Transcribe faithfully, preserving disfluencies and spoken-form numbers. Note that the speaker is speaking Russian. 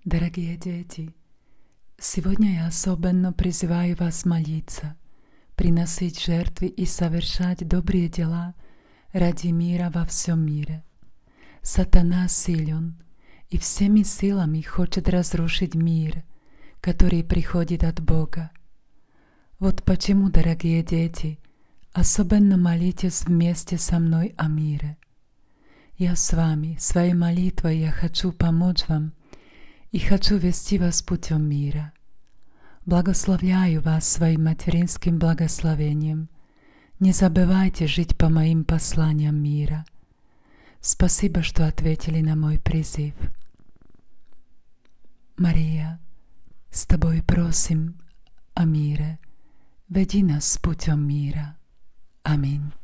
Дорогие дети, сегодня я особенно призываю вас молиться, приносить жертвы и совершать добрые дела ради мира во всем мире. Сатана силен и всеми силами хочет разрушить мир, который приходит от Бога. Вот почему, дорогие дети, особенно молитесь вместе со мной о мире. Я с вами, своей молитвой я хочу помочь вам и хочу вести вас путем мира. Благословляю вас своим материнским благословением. Не забывайте жить по моим посланиям мира. Спасибо, что ответили на мой призыв. Мария, с тобой просим о мире. Веди нас путем мира. Аминь.